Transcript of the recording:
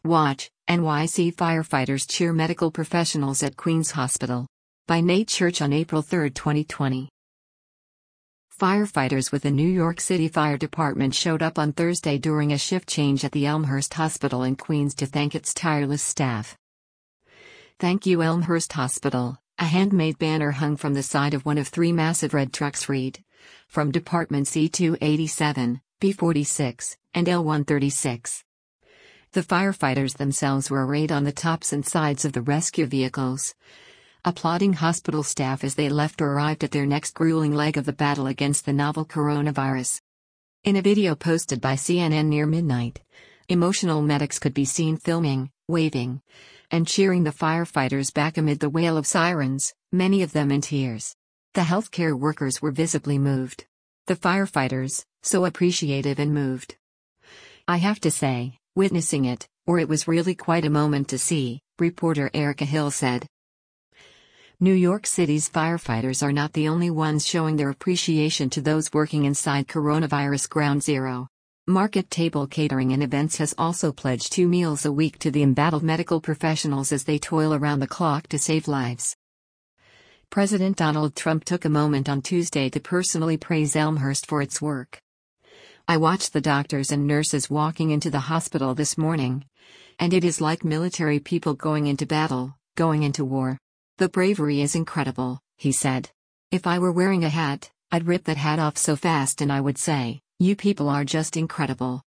Watch, NYC firefighters cheer medical professionals at Queens Hospital. By Nate Church on April 3, 2020. Firefighters with the New York City Fire Department showed up on Thursday during a shift change at the Elmhurst Hospital in Queens to thank its tireless staff. "Thank you, Elmhurst Hospital," a handmade banner hung from the side of one of three massive red trucks read. From Departments E287, B46, and L136. The firefighters themselves were arrayed on the tops and sides of the rescue vehicles, applauding hospital staff as they left or arrived at their next grueling leg of the battle against the novel coronavirus. In a video posted by CNN near midnight, emotional medics could be seen filming, waving, and cheering the firefighters back amid the wail of sirens, many of them in tears. The healthcare workers were visibly moved. The firefighters, so appreciative and moved. "I have to say, witnessing it, it was really quite a moment to see," reporter Erica Hill said. New York City's firefighters are not the only ones showing their appreciation to those working inside coronavirus ground zero. Market Table Catering and Events has also pledged 2 meals a week to the embattled medical professionals as they toil around the clock to save lives. President Donald Trump took a moment on Tuesday to personally praise Elmhurst for its work. "I watched the doctors and nurses walking into the hospital this morning. And it is like military people going into battle, going into war. The bravery is incredible," he said. "If I were wearing a hat, I'd rip that hat off so fast and I would say, 'You people are just incredible.'"